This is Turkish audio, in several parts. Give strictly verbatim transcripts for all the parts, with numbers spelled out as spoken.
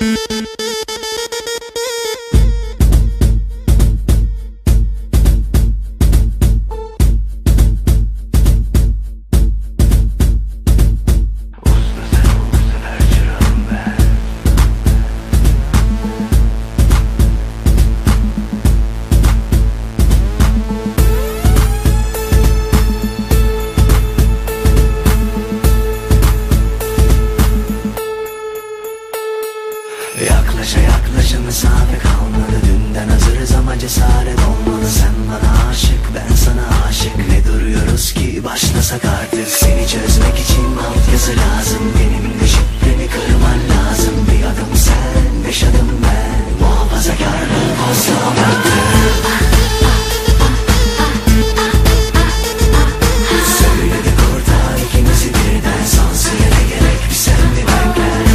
Yaklaşa yaklaşa mesafe kalmadı. Dünden hazırız ama cesaret olmalı. Sen bana aşık, ben sana aşık. Ne duruyoruz ki, başlasak artık. Seni çözmek için altyazı lazım. Benim de şifreni kırman lazım. Bir adım sen, beş adım ben. Muhafazakarlığı fazla bıraktı. Söyledi kurtar ikimizi birden. Sonsuza ne gerek, bir sen bir ben gel.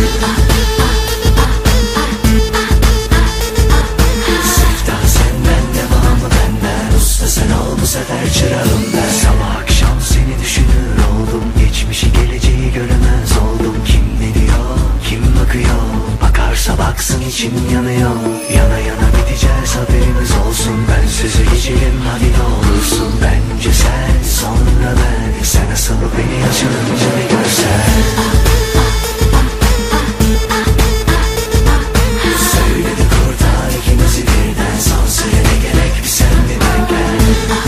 Bu sefer çırağım ben. Sabah akşam seni düşünür oldum. Geçmişi geleceği göremez oldum. Kim ne diyor, kim bakıyor? Bakarsa baksın içim yanıyor. Yana yana biteceğiz haberimiz olsun. Ben sözü geçelim hadi ne olursun. Bence sen sonra ben. Sen asıl beni yaşanınca bir görsen. Söyledi kurtar ikimizi birden. Son süre ne gerek, bir sen bir ben gel.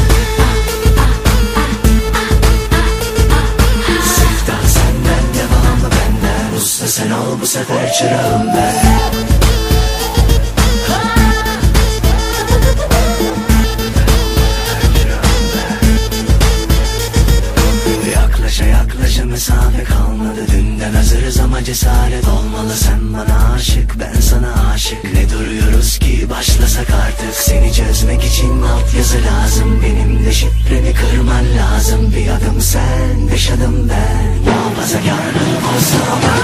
Sen ol bu sefer çırağım ben. Yaklaşa yaklaşa mesafe kalmadı. Dünden hazırız ama cesaret olmalı. Sen bana aşık, ben sana aşık. Ne duruyoruz ki, başlasak artık. Seni çözmek için altyazı lazım. Benim de şifreni kırman lazım. Bir adım sen, beş adım ben. Muhafazakarlığı fazla.